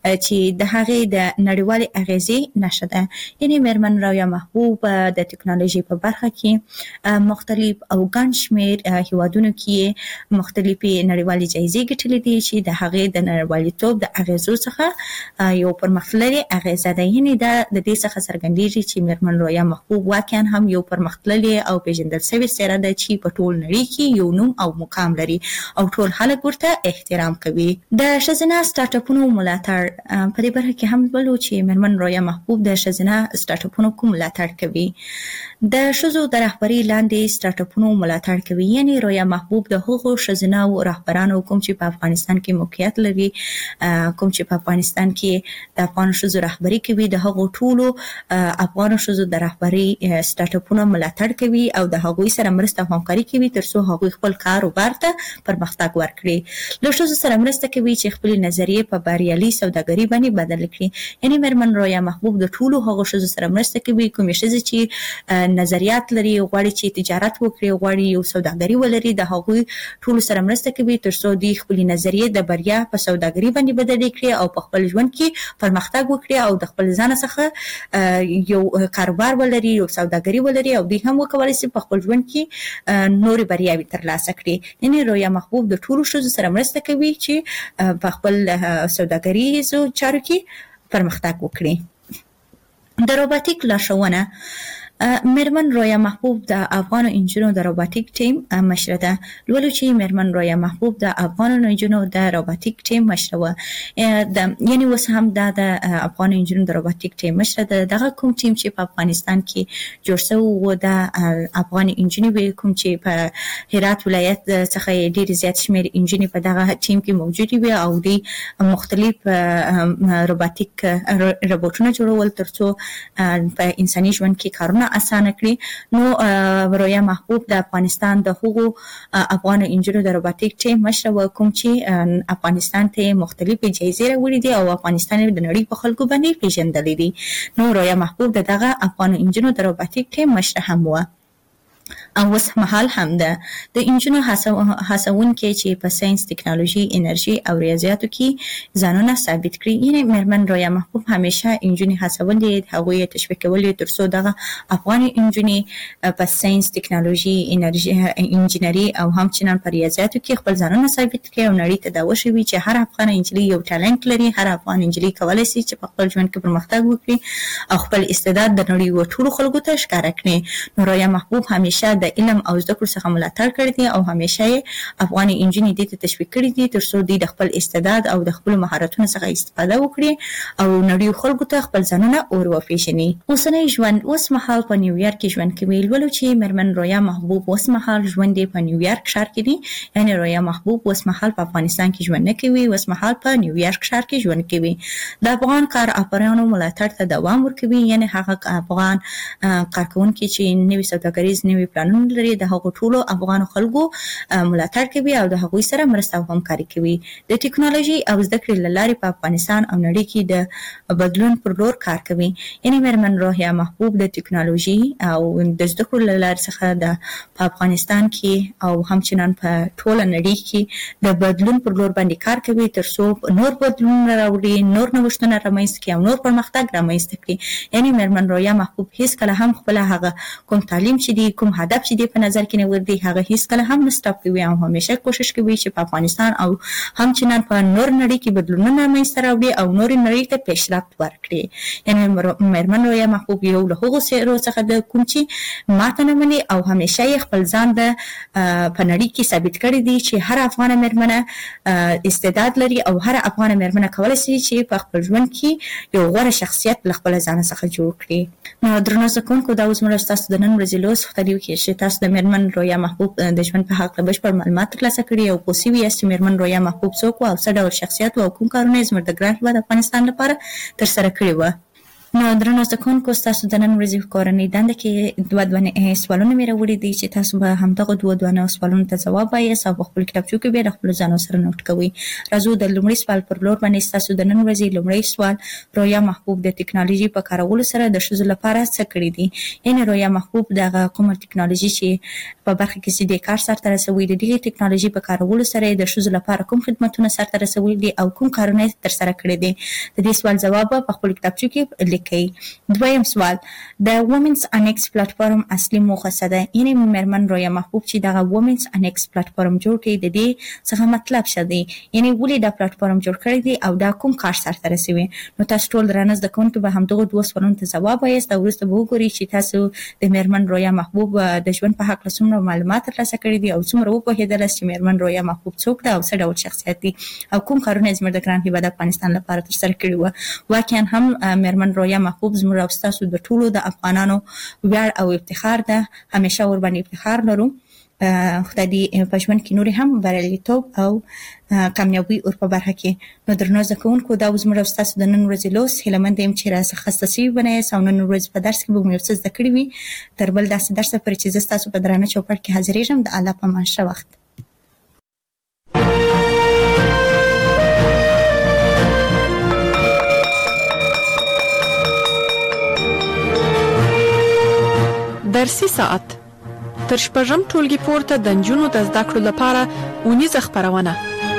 [SPEAKER 12] چې د هغې د نړیوالې اغیزې نښه ده. یعنی میرمن رویا محبوب د ټکنالوژي په برخه کې مختلف او ګڼ شمېر هیوادونو کې مختلفې نړیوالې جایزې ګټلي دي چې د هغې د نړیوالتوب د اغیزو څخه یو پرمختللې اغیزه ده. یعنی دا د دې څخه څرګندېږي چې میرمن رویا محبوب واقعا هم یو پرمختللې او پیژندل شوې څیره ده چې په ټول نړۍ کې یو نوم او مقام لري او ټول خلک ورته احترام کوي. د ښځینه سټارټ اپونو ملاتړ په دې برخه کې هم ولو چې میرمن رویا محبوب د ښځینه سټارټ اپونو کوم ملاتړ کوي. د ښځو د رهبرۍ لاندې سټارټ اپونو ملاتړ کوي. یعنی رویا محبوب د هغو ښځینه رهبرانو کوم چې په افغانستان کې موقعیت لري کوم چې په افغانستان کې د افغان ښځو رهبري کوي د هغو ټولو افغان ښځو د رهبرۍ سټارټ اپونو ملاتړ کوي او د هغوی سره مرسته او همکاري کوي ترڅو هغوی خپل کاروبار ته پرمختګ ورکړي. له ښځو سره مرسته کوي چې خپل نظریې په بریالي سوداګري باندې بدل کړي. یعنی میرمن رویا محبوب د ټولو هغو ښځو سره مرسته کوي کومې ښځې چې نظریات لري غواړي چې تجارت وکړي غواړي یو سوداګري ولري د هغوی ټولو سره مرسته کوي ترڅو دوی خپل نظریې د بریا په سوداګري باندې بدل کړي او په خپل ژوند کې پرمختګ وکړي او د خپل ځان څخه یو کاروبار ولري یو سوداګري ولري او دوی هم وکولای شي په خپل ژوند کې نورې بریاوې ترلاسه کړي. یعنی رویا محبوب د ټولو ښځو سره مرسته کوي چې په خپل سوداګریزو چارو کې پرمختګ وکړي. د روبوټیک لارښوونه مرمن رویا محبوب د افغان انجینو د روباتیک ټیم مشره ده. لولو چې مرمن رویا محبوب د افغان انجینو د روباتیک ټیم مشره و. د یعنی وس هم د افغان انجینو د روباتیک ټیم مشره ده. دغه کوم ټیم چې په افغانستان کې جوړ شوی و د افغان انجینو به کوم چې په هرات ولایت څخه ډیر زیات شمیر انجینی په دغه ټیم کې موجود وي او د مختلف روباتیک روبوټونه جوړول ترڅو په انساني ژوند کې کارونه اسانه کړي. نو رویا محبوب د افغانستان د هغو افغان انجینو د روباتیک ټیم مشره و کوم چې افغانستان ته مختلفې جایزې راوړي دي او افغانستان د نړۍ په خلکو باندې پیژندل دي. نو رویا محبوب د دغه افغان انجینو د روباتیک ټیم مشره هم و او اوس مهال هم ده. د انجینو هڅونکي چې په ساينس، ټکنالوژي، انرژي او ریاضیاتو کې ځانونه ثابت کړي. یعنی مرمن رویا محبوب همیشه انجیني هڅولې هغوی تشویق کولې ترڅو دغه افغان انجیني په ساينس، ټکنالوژي، انرژي، انجینری او همچنان په ریاضیاتو کې خپل ځانونه ثابت کړي او نړۍ ته دا وښوي چې هر افغان انجیني یو ټالنت لري. هر افغان انجیني کولای شي چې په خپل ژوند کې پرمختګ وکړي او خپل استعداد د نړۍ و ټولو خلکو ته ښکاره کړي. نو رویا محبوب همیشه د علم او زده کړو څخه ملاتړ کړی دی او همیشه یې افغان انجیني دې ته تشویق کړی دي ترڅو دوی د خپل استعداد او د خپل مهارتونو څخه استفاده وکړي او نړۍ خلکو ته خپل ځانونه اور وپیژني. اوسنی ژوند اوس مهال په نیویارک کې ژوند کوي. ولو چې مرمن رویا محبوب اوس مهال ژوند په نیویارک ښار کې دی، یعنی رویا محبوب اوس مهال په افغانستان کې ژوند نه کوي، اوس مهال په نیویارک ښار کې ژوند کوي. د افغان کار افرانو ملاتړ ته دوام ورکوي. یعنی هغه افغان کارکونکي چې نوي سوداګریز نوي پلانونه لري د هغو ټولو افغان خلکو ملاتړ کوي او د هغوی سره مرسته او همکاري کوي. د ټکنالوژي او زده کړې له لارې په افغانستان او نړۍ کې د بدلون پر لور کار کوي. یعنی مرمن رویا محبوب د ټکنالوژي او د زده کړو له لارې څخه د په افغانستان کې او همچنان په ټوله نړۍ کې د بدلون پر لور باندې کار کوي ترڅو نور بدلون راوړي، نور نوښتونه رامنځته کړي او نور پرمختګ رامنځته کړي. یعنی مرمن رویا محبوب هیڅ کله هم خپل هغه کوم تعلیم چې دی، کوم هدف چې دی په نظر کې نه ورځي، هغه هیڅ کله هم نه سټاپ کوي او همیشه کوشش کوي چې په افغانستان او همچنان په نور نړۍ کې بدلونونه رامنځته راوړي او نور نړۍ ته پیشرفت ورکړي. یعنی مرمن رویا محبوب یو له هغو څیرو څخه د کوم چې ماته نه مني او همیشه یې خپل ځان د په نړۍ کې ثابت کړی دی چې هر افغان مرمنه استعداد لري او هر افغان مرمنه کولای شي چې په خپل ژوند کې یو غوره شخصیت له خپل ځان څخه جوړ کړي. نو درنو زکونکو دا اوس موږ تاسو د نن ورځې لوس خبرو کې چې تاسو د مرمن رویا محبوب د ژوند په حق له بشپړ معلومات ترلاسه کړي او پوسی وي چې مرمن رویا محبوب څوک او څه ډول شخصیت او کوم کارونه زموږ د ګران هیواد افغانستان لپاره ترسره کړي و. نو درنو زکونکو تاسو د نن ورځې کورنۍ دنده کې دوه دوه سوالونه مې راوړي دي چې تاسو به همدغه دوه دوه سوالونو ته ځواب وایاست او خپل کتابچو کې به خپل ځانو سره نوٹ کوئ. راځو د لومړي سوال پر لور باندې. تاسو د نن ورځې لومړی سوال، رویا محبوب د ټکنالوژي په کارولو سره د ښځو لپاره څه کړی دي؟ یعنی رویا محبوب دغه کومه ټکنالوژي چې په برخه کې چې د کار سره رسوي د دې ټکنالوژي په کارولو سره د ښځو لپاره کوم خدماتونه سره رسوي دي او کوم کارونه تر سره کړی دي؟ د دې سوال جواب په خپل کتابچو کې لیکئ. دویم سوال، د وومنز انیکس پلیټفارم اصلي موخه څه ده؟ یعنی مرمن رویا محبوب چې دغه وومنز انیکس پلیټفارم جوړ کړي د دې څخه مطلب څه دی؟ یعنی ولې دا پلیټفارم جوړ کړی دی او دا کوم کار سره رسوي؟ نو تاسو ټول درنه زده کوونکو به همدغه دوه سوالونو ته ځواب وایاست او وروسته به وګورئ چې تاسو د مرمن رویا محبوب د ژوند په حق څومره معلومات ترلاسه کړي دي او څومره وپوهېدل چې مرمن رویا محبوب څوک ده او څه ډول شخصیت دی او کوم کارونه زموږ د ګران هیواد افغانستان لپاره ترسره کړي وو. واقعا هم مرمن رویا محبوب زموږ تاسو د ټولو د افغانانو ویاړ او افتخار ده. همیشه ور باندې افتخار لرو. خدای دې په ژوند کې نور هم بریالیتوب او کامیابی او په برخه کې. نو درنو زده کوونکو دا زموږ تاسو د نن ورځې لوس هیلمند یم چې راځه خسته شي بنئ او نن ورځ په درس کې به مو څه زده کړی وي. تر بل داسې درس پر چې تاسو په درانه چوپړ کې حاضرېږم. د الله په امان ښه وخت.
[SPEAKER 7] درسي ساعت تر شپږم ټولګي پورته د نجونو د زده کړو لپاره اونیزه خپرونه.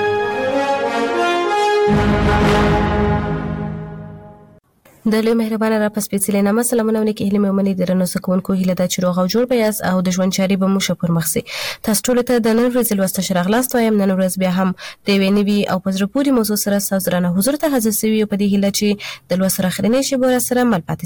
[SPEAKER 2] د لوی مهربانه را پس پیڅلې نامه سلامونه ونکې هلي مې د رنو سکونکو هله د چروغ او جوړ بیاز او د ژوند چاري به مو شپور مخسي. تاسو ټول ته د نن ورځې لوسته شرغلاست وایم. نن ورځ بیا هم د وینوي او پزرپوري موضوع سره سازرانه حضور ته حاضر سوي په دې هله چې د لوس سره خرینې شي بور سره مل پاتې سي.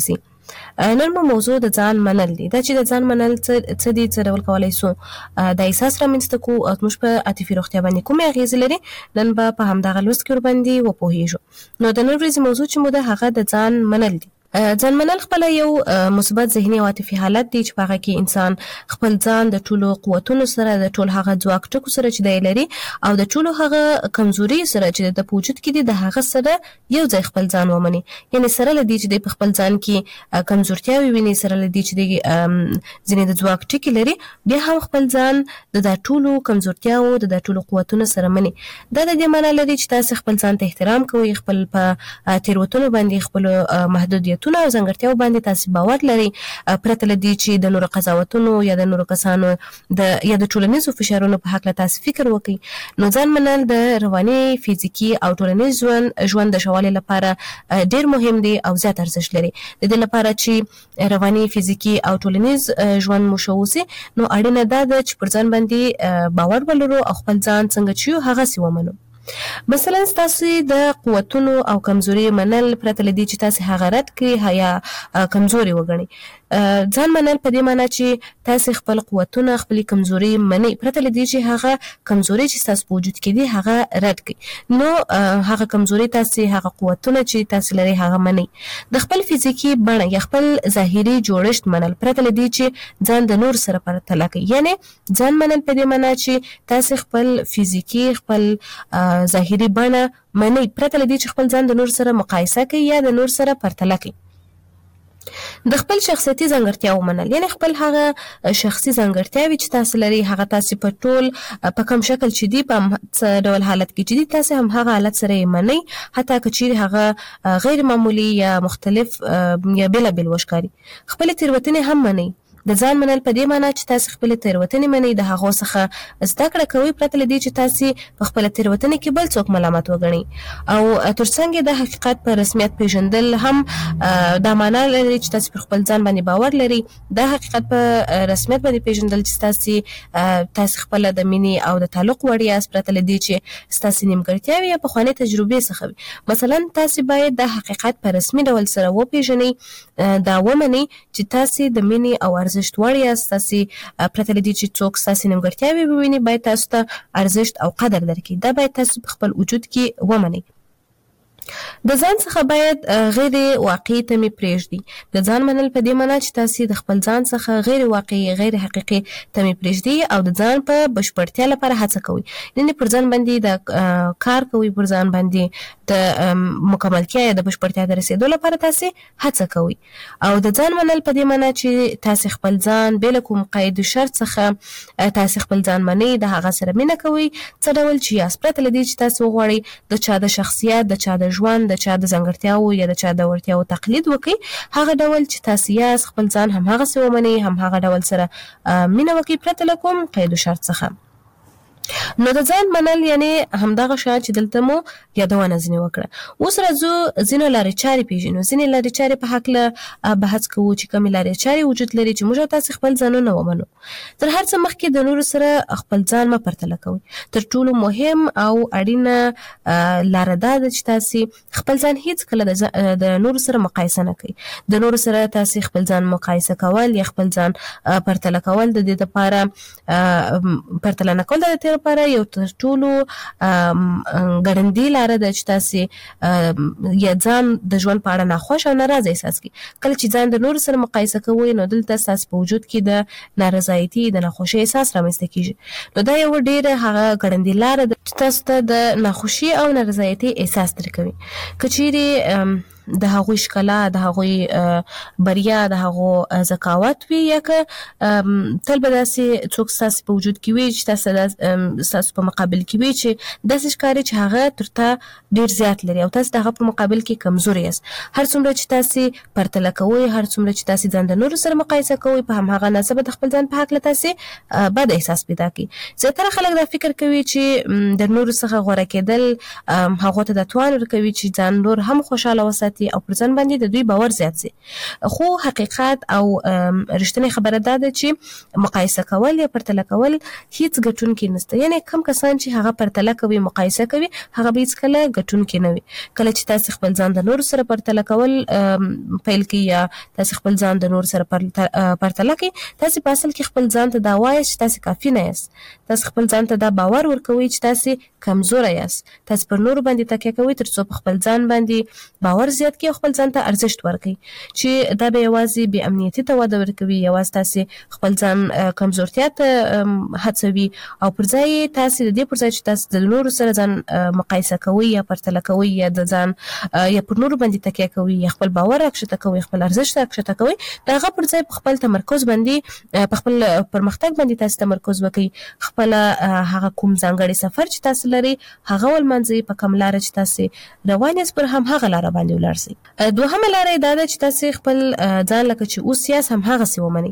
[SPEAKER 13] نن مو موضوع د ځان منل دي. دا چې د ځان منل څه دي، څه ډول کولای شو د احساس رامنځته کو او موږ په عاطفي روغتیا باندې کومې اغیزې لري، نن به په همدغه لوست کې ورباندې وپوهیږو. نو د نن ورځې موضوع چې مو ده هغه د ځان منل دي. ځان منل خپل یو مثبت ذهني او عاطفي حالت دی چې په هغه کې انسان خپل ځان د ټولو قوتونو سره، د ټول هغه ځواک ټکو سره چې دی لري او د ټولو هغه کمزوري سره چې د وجود کې دي د هغه سره یو ځای خپل ځان ومني. یعنی سره لدی چې د خپل ځان کې کمزورتیاوي ویني، سره لدی چې د ځینې د ځواک ټکی لري، بیا هم خپل ځان د ټولو کمزورتیاو د ټولو قوتونو سره مني. دا د دې معنی لري چې تاسو خپل ځان ته احترام کوئ، خپل په تیروتنو باندې خپل محدودیت او ځانګړتیاو باندې تاسو باور لري، پرته لدی چې د نورو قضاوتونو یا د نورو کسانو د یا د ټولنیزو فشارونو په حق له تاسو فکر وکړئ. نو ځان منل د رواني، فزیکی او ټولنیز ژوند ژوند د شوالي لپاره ډیر مهم دی او زیات ارزښت لري. د دې لپاره چې رواني، فزیکی او ټولنیز ژوند مو شوسي، نو اړینه ده چې پر ځان باندې باور ولرو او خپل ځان څنګه چې هغه سی ومنو. مثلا تاسو د قوتونو او کمزوري منل پرته لدی چې تاسو هغه رد کړئ یا کمزوري وګڼئ. ځان منل په دې معنی چې تاسو خپل قوتونه، خپل کمزوري منئ، پرته لدی چې هغه کمزوري چې تاسو په وجود کې دي هغه رد کړئ. نو هغه کمزوري تاسو، هغه قوتونه چې تاسو لري هغه منئ. د خپل فزیکی بڼه یا خپل ظاهري جوړښت منل پرته لدی چې ځان د نور سره پرتله کوي. یعنی ځان منل په دې معنی چې تاسو خپل فزیکی، خپل ظاهري بڼه منئ، پرته لدی چې خپل ځان د نور سره مقایسه کوي یا د نور سره پرتله کوي. د خپل شخصیتي ځانګړتیاو منل، یعنی خپل هغه شخصي ځانګړتیاوي چې تاسو لري هغه تاسو په ټول په کوم شکل چې دی په څه ډول حالت کې چې دی تاسو هم هغه حالت سره منئ، حتی که چیرې هغه غیر معمولی یا مختلف یا بلا بل وشکاري. خپل تیروتنې هم منئ. د ځان منل په دې معنی چې تاسو خپل تیروتنې منئ، د هغو څخه زده کړه کوئ، پرته لدی چې تاسو په خپل تیروتنې کې بل څوک ملامت وګڼئ. او ترڅنګ د حقیقت په رسمیت پیژندل هم دا معنی لري چې تاسو په خپل ځان باندې باور لري. د حقیقت په رسمیت باندې پیژندل چې تاسو تاسو خپل د مینې او د تعلق وړ یاست، پرته لدی چې تاسو نیمګړتیاوي یا پخوانۍ تجربې څخه وي. مثلا تاسو باید د حقیقت په رسمي ډول سره وپیژنئ، دا ومنئ چې تاسو د مینې او ارزښت وړ یاست. تاسو پرته لدی چې څوک تاسو نیمګړتیاوي وویني باید تاسو ته ارزښت او قدر درکړي. دا باید تاسو په خپل وجود کې ومنئ. د ځان څخه باید غیر واقعي تمې پرېږدي. د ځان منل په دې معنی چې تاسو د خپل ځان څخه غیر واقعي، غیر حقیقي تمې پرېږدي او د ځان په بشپړتیا لپاره هڅه کوي. یعنی پر ځان باندې د کار کوي، پر ځان باندې د مکملتیا یا د بشپړتیا د رسیدو لپاره تاسو هڅه کوي. او د ځان منل په دې معنی چې تاسو خپل ځان بل کوم قید شرط څخه تاسو خپل ځان منئ، د هغه سره مینه کوي، څه ډول چې یاست، پرته لدی چې تاسو غواړئ د چا د شخصیت، د چا د ژوند، د چا د ځانګړتیاو یا د چا د وړتیاو تقلید وکړي. هغه ډول چې تاسو یاست خپل ځان هم هغه څه ومنئ، هم هغه ډول سره مینه وکړئ، پرته له کوم قید شرط څخه. نو د ځان منل یعنی همدغه شان چې دلته مو یادونه ځنې وکړه. اوس راځو ځینو لارې چارې پیژنو. ځینې لارې چارې په هکله بحث کوو چې کومې لارې چارې وجود لري چې موږ تاسو خپل ځانونه ومنو. تر هر څه مخکې د نورو سره خپل ځان مه پرتله کوئ. تر ټولو مهم او اړینه لاره دا ده چې تاسو خپل ځان هیڅ کله د نورو سره مقایسه نه کوئ. د نورو سره تاسو خپل ځان مقایسه کول یا خپل ځان پرتله کول د دې لپاره پرتله نه کول د دې لپاره یو تر ټولو ګړندۍ لاره ده چې تاسو یا ځان د ژوند په اړه ناخوښ او ناراضه احساس کړئ. کله چې ځان د نورو سره مقایسه کوئ نو دلته ستاسو په وجود کې د نارضایتي، د ناخوښۍ احساس رامنځته کیږي. نو دا یو ډېره هغه ګړندۍ لاره ده چې تاسو ته د ناخوښۍ او نارضایتي احساس درکوي. که چیرې د هغوی ښکلا، د هغوی بریا، د هغو ذکاوت وي، یا که تل به داسې څوک ستاسو په وجود کې وي چې تاسو ستاسو په مقابل کې وي چې داسې ښکاري چې هغه تر تا ډېر زیات لري او تاسو د هغه په مقابل کې کمزوري یاست. هر څومره چې تاسو پرتله کوئ، هر څومره چې تاسو ځان د نورو سره مقایسه کوئ، په هماغه اندازه به د خپل ځان په هکله تاسو بد احساس پیدا کوي. زیاتره خلک دا فکر کوي چې د نور څخه غوړه کېدل هغه ته د توان ورکوي چې ځان نور هم خوشاله وساتي او پر ځان باندې د دوی باور زیات شي. خو حقیقت او رښتینی خبره ده چې مقایسه کول یا پرتله کول هیڅ ګټونکی نشته. یعنی کم کسان چې هغه پرتله کوي مقایسه کوي هغه به هیڅ کله ګټونکی نه وي. کله چې تاسو خپل ځان د نور سره پرتله کول پیل کړئ یا تاسو خپل ځان د نور سره پرتله کړئ تاسو په اصل کې خپل ځان ته دا وایي چې تاسو کافي نه یاست. تاسو خپل ځان ته دا باور ورکوي چې تاسو کمزور یاست. تاسو پر نور باندې تکیه کوي ترڅو په خپل ځان باندې باور زیات کړئ او خپل ځان ته ارزښت ورکړئ چې دا به یوازې بې امنیتي ته وده ورکوي، یوازې تاسو خپل ځان کمزورتیا ته هڅوي او پر ځای تاسو د دې پر ځای چې تاسو د نور سره ځان مقایسه کوي یا پرتله کوي یا د ځان یا پر نور باندې تکیه کوي یا خپل باور راکښته کوي خپل ارزښت راکښته کوي دا هغه پر ځای خپل تمرکز باندې په خپل پرمختګ باندې تاسو تمرکز وکړي. خپل هغه کوم ځانګړي سفر چې تاسو لري هغه ولمنځي په کوم لار چې تاسو روان یاست پر هم هغه لار باندې ولاړ شئ. دوهمه لار دا ده چې تاسو خپل ځان لکه چې اوس یاست هم هغه سی ومني.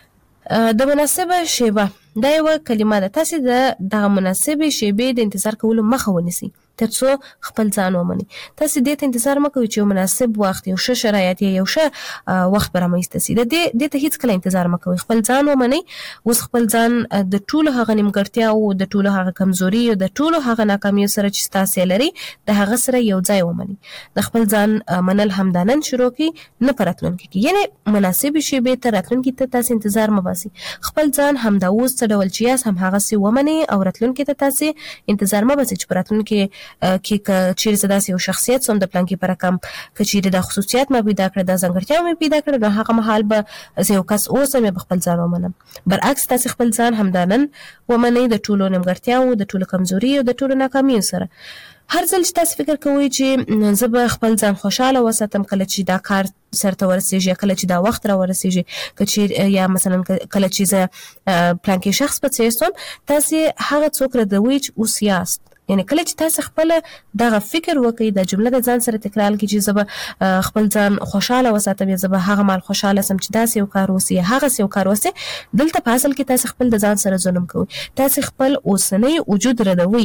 [SPEAKER 13] د مناسبه شیبه دا یو کلمه ده. تاسو د دغه مناسبه شیبې د انتظار کولو مخه ونیسئ ترڅو خپل ځان ومني. تاسو دې ته انتظار مکوئ چې یو مناسب وخت یو ښه شرایط یو ښه وخت به رامنځته شي. د دې دې ته هیڅ کله انتظار مکوئ. خپل ځان ومنئ. اوس خپل ځان د ټولو هغه نیمګړتیاو د ټولو هغه کمزوري او د ټولو هغه ناکامیو سره چې تاسو لري د هغه سره یو ځای ومنئ. د خپل ځان منل همدانن شروع کړئ نه پراتلونکي کې. یعنی مناسب شي به تر راتلونکي ته تاسو انتظار مباسي. خپل ځان همدا اوس څه ډول چې یاست هم هغه سي ومنئ او راتلونکي ته تاسو انتظار مباسي چې پراتلونکي کې چې زه داسې یو شخصیت سم د پلان کې پر کم کچې د خصوصیات مې پیدا کړ د ځانګړتیا مې پیدا کړ نو هغه مهال به زه یو کس اوسم به خپل ځان ومنم. برعکس تاسو خپل ځان همدانن ومنئ د ټولو نیمګړتیاو د ټولو کمزوري او د ټولو ناکامیو سره. هر ځل چې تاسو فکر کوئ چې زه به خپل ځان خوشاله وساتم کله چې دا کار سرته ورسیږي کله چې دا وخت را ورسیږي کچې یا مثلا کله چې زه پلان کې شخص په څیر سم تاسو هغه څوک ردوي چې اوس یاست. یعنی کله چې تاسو خپل دغه فکر وکړئ د جمله د ځان سره تکرار کړئ چې زه به خپل ځان خوشاله وساتم یا زه به هغه مال خوشاله سم چې داسې یو کار وسی هغه یو کار وسی دلته په اصل کې تاسو خپل د ځان سره ظلم کوئ. تاسو خپل اوسنی وجود ردوي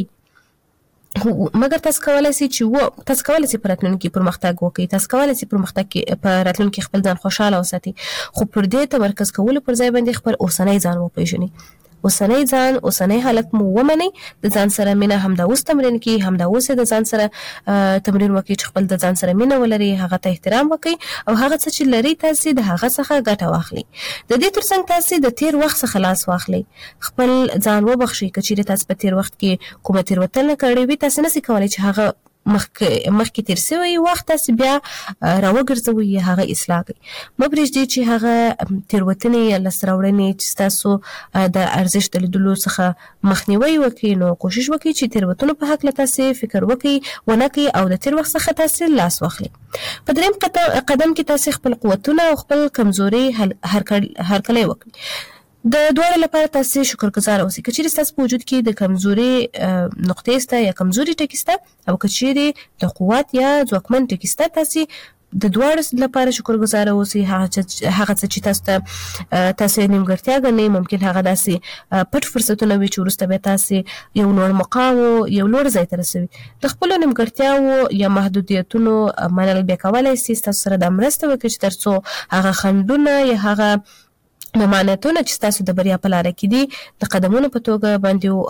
[SPEAKER 13] مګر تاسو کولای شئ چې و تاسو کولای شئ پراتلونکي پرمختګ وکړئ. تاسو کولای شئ پرمختګ کې پراتلونکي خپل ځان خوشاله وساتئ خو پر دې تمرکز کول پر ځای باندې خپل اوسنی ځان وپېژنئ. اوسنی ځان اوسنی حالت مو ومنئ. د ځان سره مینه همدا اوس تمرین کړئ همدا اوس د ځان سره تمرین وکړئ چې خپل د ځان سره مینه ولرئ هغه ته احترام وکړئ او هغه څه چې لري تاسو د هغه څخه ګټه واخلئ. د دې ترڅنګ تاسو د تیر وخت څخه خلاص واخلئ. خپل ځان وبخښئ کچې تاسو په تیر وخت کې کومه تیروتنه کړې وي تاسو نشئ کولای چې هغه مخکې مخکې تیر شوی وخت تاسو بیا راوګرځوي یا هغه اصلاح کړئ. مه پرېږدئ چې هغه تیروتنې یا لاسته راوړنې چې تاسو د ارزښت د لیدلو څخه مخنیوي وکړي نو کوشش وکړئ چې تیروتنو په هکله تاسو فکر وکړئ ونه کړئ او د تیر وخت څخه تاسو لاس واخلئ. په دریم قدم کې تاسو خپل قوتونه او خپل کمزوري هرکلی وکړئ. د دوړو لپاره تاسو شکرګزار اوسئ. کچېرې تاسو په وجود کې د کمزوري نقطې سته یا کمزوري ټکي سته او کچېرې د قوت یا ځواکمن ټکي سته تاسو د دوړو لپاره شکرګزار اوسئ. هغه څه چې تاسو ته تاسو نیمګړتیا ګڼئ ممکن هغه داسې پټ فرصتونه وي چې وروسته بیا تاسو یو لوړ مقام او یو لوړ ځای ته رسوي. د خپلو نیمګړتیاو یا محدودیتونو منل بیا کولی شئ تاسو سره دا مرسته وکړي چې ترڅو هغه خنډونه یا هغه ممانعتونه چې تاسو د بریا په لاره کې دي د قدمونو په توګه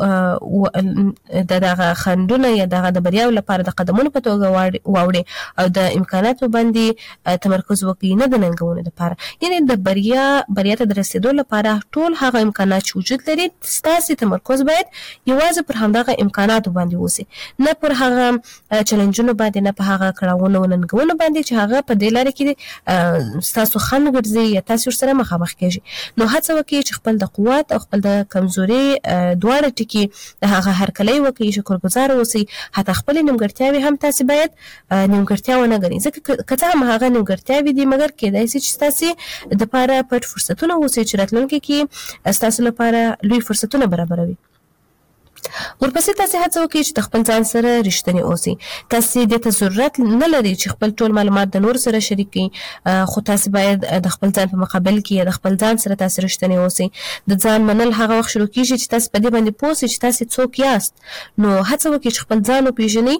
[SPEAKER 13] باندې د دغه خنډونه یا دغه د بریا لپاره د قدمونو په توګه واوړي او د امکاناتو باندې تمرکز وکړي نه د ننګونو لپاره. یعنی د بریا بریا ته د رسیدو لپاره ټول هغه امکانات چې وجود لري تاسو تمرکز باید یوازې پر همدغه امکاناتو باندې وسی نه پر هغه چیلنجونو باندې نه په هغه کړاوونو ننګونو باندې چې هغه په دې لاره کې تاسو خنډ ګرځي یا تاسو سره مخامخ کیږي. نو هڅه وکړئ چې خپل د قوت او خپل د کمزوري دواړه ټکي د هغه هرکلی وکړئ شکرګزار اوسئ. حتی خپل نیمګړتیاوې هم تاسو باید نیمګړتیا ونه ګڼئ ځکه که څه هم هغه نیمګړتیاوې دي مګر کیدای شي چې تاسو دپاره پټ فرصتونه اوسئ چې راتلونکي کې ستاسو لپاره لوی فرصتونه برابروي. ورپسې تاسو هڅه وکړئ چې خپل ځان سره رښتینی اوسئ. تاسو د ته ضرورت نه لري چې خپل ټول معلومات د نور سره شریک کړئ، خو تاسو باید د خپل ځان په مقابل کې د خپل ځان سره تاسو رښتینی اوسئ. د ځان منل هغه وخت شروع کیږي چې تاسو په دې باندې پوه شئ چې تاسو څوک یاست. نو هڅه وکړئ چې خپل ځان وپېژنئ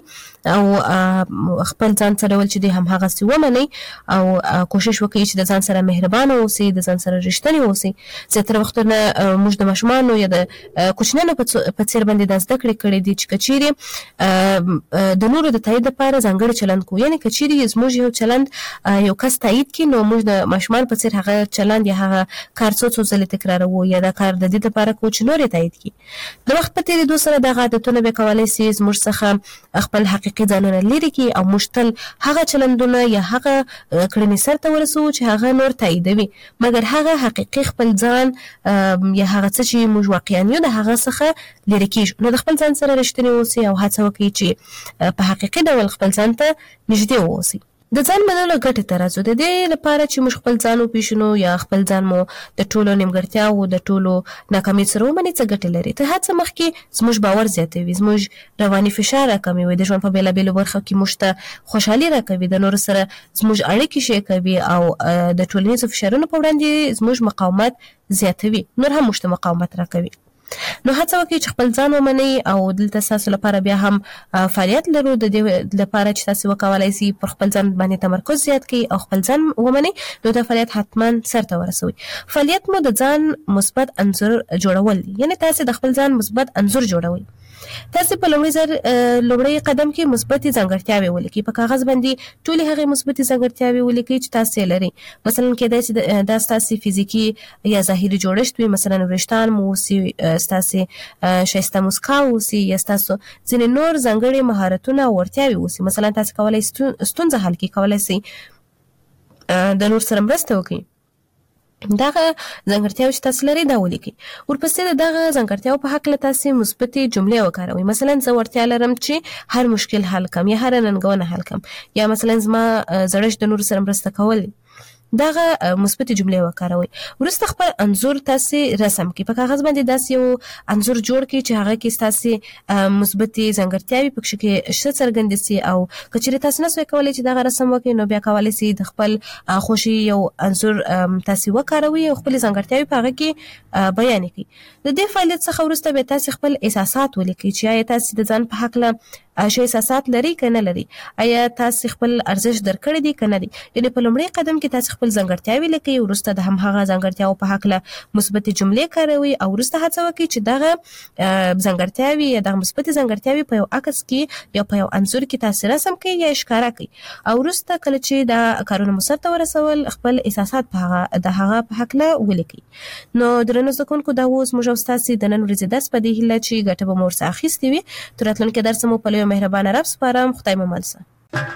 [SPEAKER 13] او خپل ځان سره ول چې دی هم هغه سی ومنئ او کوشش وکړئ چې د ځان سره مهربانه اوسئ، د ځان سره رښتینی اوسئ. زیاتره وختونه موږ د ماشومانو یا د کوچنیانو په څیر باندې د زده کړې کړې دي چې کچېرې د نورو د تایید لپاره ځانګړی چلند کوو، یعنې کچېرې زموږ یو چلند یو کس تایید کړي نو موږ د ماشومان په څیر هغه چلند یا هغه کار څو څو ځلې تکراروو یا دا کار د دې لپاره کوو چې نور یې تایید کړي. د وخت په تېرېدو سره دغه عادتونه بیا کولی سي زموږ څخه خپل حقیقي ځانونه لرې کړي او موږ تل هغه چلندونه یا هغه کړنې سرته ورسوو چې هغه نور تاییدوي، مګر هغه حقیقي خپل ځان یا هغه څه چې موږ واقعا یو د هغه څخه لرې کېږو. نو د خپل ځان سره رښتینی اوسئ او هڅه وکړئ چې په حقیقي ډول خپل ځان ته نږدې واوسئ. د ځان منلو ګټې ته راځو. د دې لپاره چې موږ خپل ځان وپېژنو یا خپل ځان مو د ټولو نیمګړتیاوو د ټولو ناکامۍ سره ومنئ څه ګټې لري. تر هر څه مخکې زموږ باور زیاتوي، زموږ رواني فشار راکموي، د ژوند په بېلابېلو برخو کې موږ ته خوشحالي راکوي، د نورو سره زموږ اړیکې ښې کوي او د ټولنیزو فشارونو په وړاندې زموږ مقاومت زیاتوي، نور هم موږ ته مقاومت راکوي. نو هڅه وکړئ چې خپل ځان ومنئ او دلته ستاسو لپاره بیا هم فعالیت لرو د دې لپاره چې تاسو وکولای شئ پر خپل ځان باندې تمرکز زیات کړئ او خپل ځان ومنئ. نو دا فعالیت حتما سرته ورسوئ. فعالیت مو د ځان مثبت انځور جوړول دي، یعنې تاسو د خپل ځان مثبت انځور جوړوئ. تاسو په لومړي ځل لومړی قدم کې مثبتې ځانګړتیاوې ولیکئ. په کاغذ باندې ټولې هغې مثبتې ځانګړتیاوې ولیکئ چې تاسو یې لرئ. مثلا کېدای شي دا ستاسو فزیکي یا ظاهري جوړښت وي، مثلا وریښتان مو اوسي، ستاسو ښایسته موسکا اوسي، یا ستاسو ځینې نور ځانګړي مهارتونه او وړتیاوې اوسي. مثلا تاسو کولی ستونزه حل کړئ، کولی شئ د نور سره مرسته وکړئ. دغه ځانګړتیاوې چې تاسو لرئ دا ولیکئ. ورپسې د دغه ځانګړتیاوو په هکله تاسو مثبتې جملې وکاروئ. مثلا زه وړتیا لرم چې هر مشکل حل کړم یا هره ننګونه حل کړم، یا مثلا زما زړښت د نورو سره مرسته کول. دغه مثبتې جملې وکاروئ. وروسته خپل انځور تاسو رسم کړئ. په کاغذ باندې داسې یو انځور جوړ کړئ چې هغه کې ستاسو مثبتې ځانګړتیاوې پکښې کې ښه څرګندې سي، او که چېرې تاسو نه سوی کولی چې دغه رسم وکړئ نو بیا کولی سئ د خپل خوښې یو انځور تاسو وکاروئ او خپلې ځانګړتیاوې په هغه کې بیان کړئ. د دې فعالیت څخه وروسته بیا تاسو خپل احساسات ولیکئ چې آیا تاسو د ځان په هکله څه احساسات لري که نه لري، آیا تاسو خپل ارزښت درکړی دی که نه دی. یعنې په لومړي قدم کې تاسو خپل ځانګړتیاوې لیکئ، وروسته د همهغه ځانګړتیاوو په هکله مثبتې جملې کاروئ او وروسته هڅه وکړئ چې دغه ځانګړتیاوې یا دغه مثبتې ځانګړتیاوې په یو عکس کې یا په یو انځور کې تاسو رسم کړئ یا ښکاره کړئ. او وروسته کله چې دا کارونه مو سرته ورسول خپل احساسات په هغه د هغه په هکله ولیکئ. نو درنو زده کوونکو دا اوس موږ او ستاسو د نن ورځې درس په دې هیله چې ګټه به مو ورڅخه اخیستې وي. تر راتلونکي درس مو په لویه مهربانه رب سپارم. خدای مو مل شه.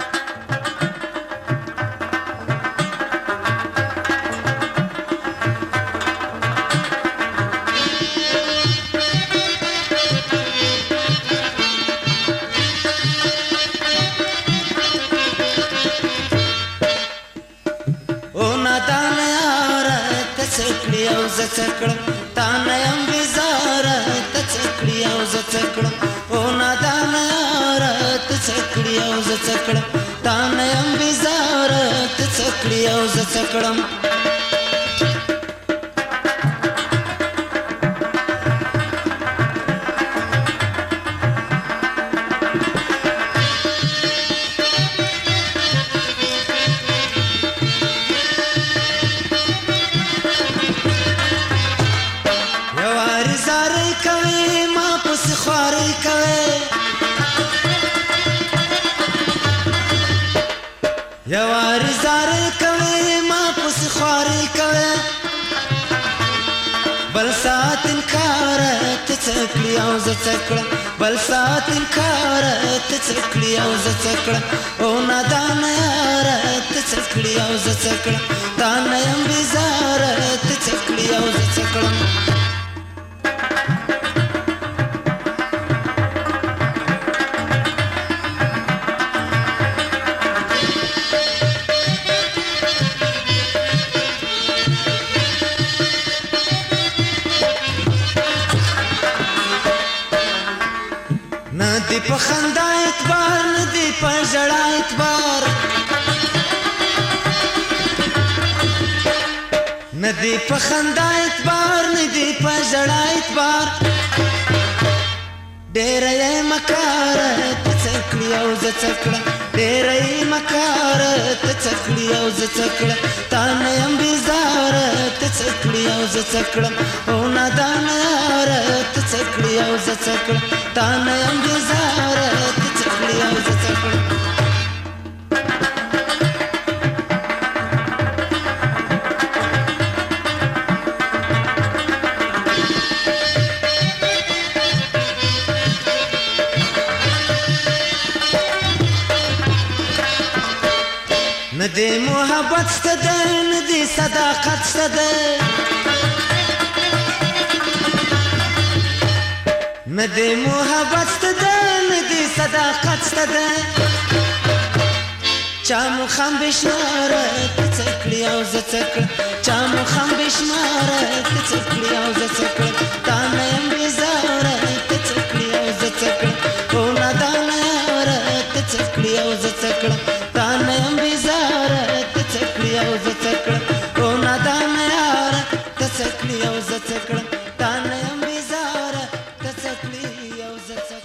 [SPEAKER 14] زڅکړم تا نه يم بزاره ته څکړی او زڅکړم او نادان یاره ته څکړی او زڅکړم تا نه يم بزاره ته څکړی او زڅکړم یواری زاری کوي ما پس خواري کوي بل سات انکار ته څکړی او ز څکړه بل سات انکار ته څکړی او ز څکړه او نادان یار ته څکړی او ز څکړه تا نه يم بزار ته څکړی او ز څکړه نه دی په خندا اعتبار نه دی په ژړا اعتبار نه دی په خندا اعتبار نه دی په ژړا اعتبار ډېر یې مکاره ته څه کړي او زه څه کړم ډېر یې مکاره ته څه کړي او زه څه کړم تا نه یم بیزاره ته څه کړي او زه څه کړم او نادانه یاره ته څه کړي او زه څه کړم تا نه یم بیزاره ته څه کړي او زه څه کړم ندی محبت شته ده ندی صداقت شته ده ندی محبت شته ده ندی صداقت شته ده چا مو خم بشماره ته څه کړي او زه څه کړم چا مو خم بشماره ته څه کړي او زه څه کړم